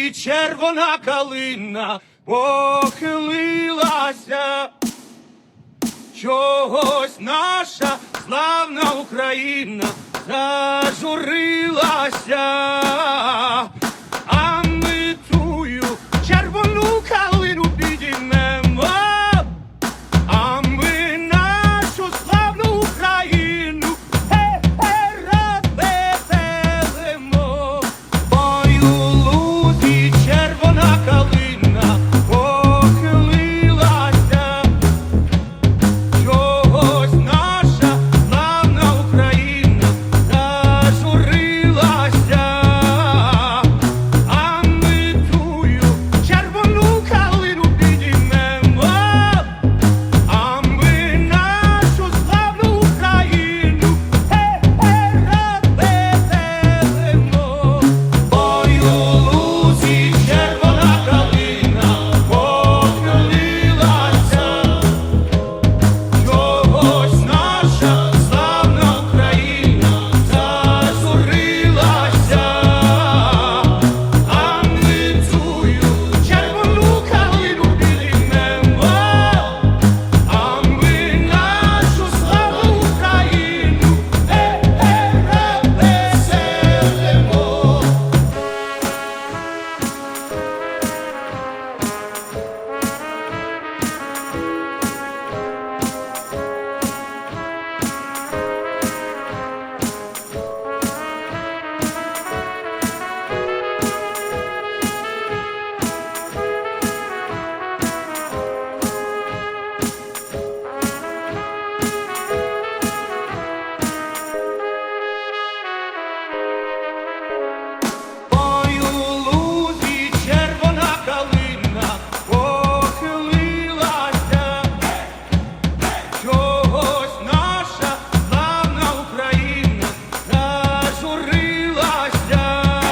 лузі червона калина похилилася, чогось наша славна Україна зажурилася, а ми тую червону калину підіймемо, а ми нашу славну Україну розвеселимо. Ой, у лузі червона калина похилилася, чогось наша славна Україна зажурилася, а ми тую червону калину підіймемо, а ми нашу славну Україну розвеселимо. Ой, у лузі червона калина похилилася, чогось наша славна Україна зажурилася, а ми тую червону калину підіймемо, а ми нашу славну Україну розвеселимо. Ой, у лузі червона калина похилилася, чогось наша славна Україна зажурилася,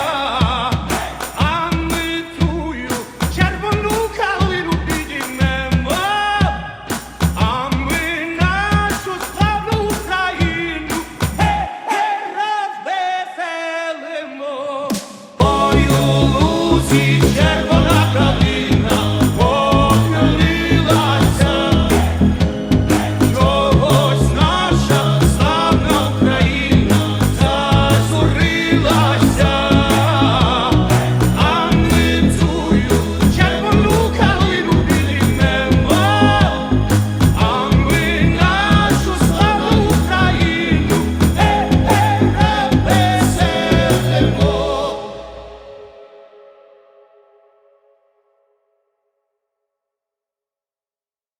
а ми тую червону калину підіймемо, а ми нашу славну Україну розвеселимо. Ой, у лузі червона